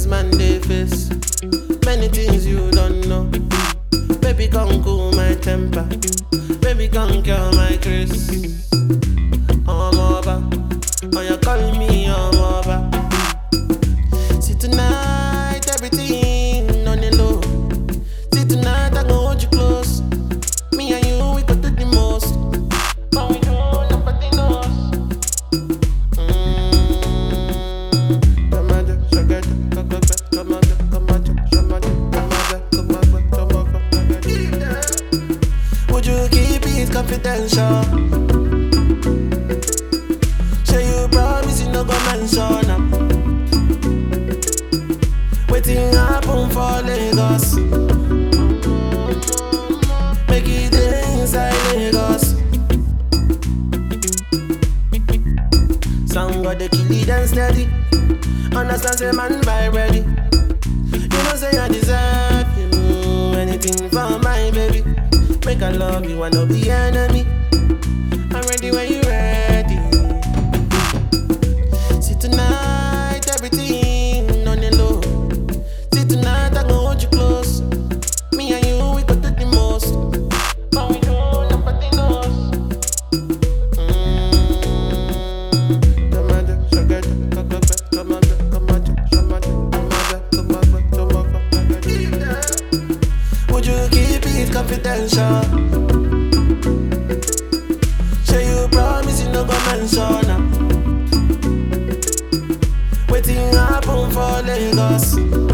things man they face, many things you don't know. Baby come cool my temper, baby come cure my grace. I'm over, oh you call me I'm over. See tonight everything on the low. See tonight I go hold you close. Me and you we could do the most, but we do nobody knows. Would you keep it confidential? Say you promise you no go mention am. Waiting happen for Lagos. Make it inside Lagos. Some got the kill it and steady. Understand say man by ready. You know say I deserve you. Anything for my baby. Make I love you and no be enemy. I'm ready when you ready. See tonight everything on the low. See tonight I go hold you close. Me and you we could do the most, but we do nobody knows. Would you keep it confidential? Say you promise you no go mention am. Waiting happen for Lagos.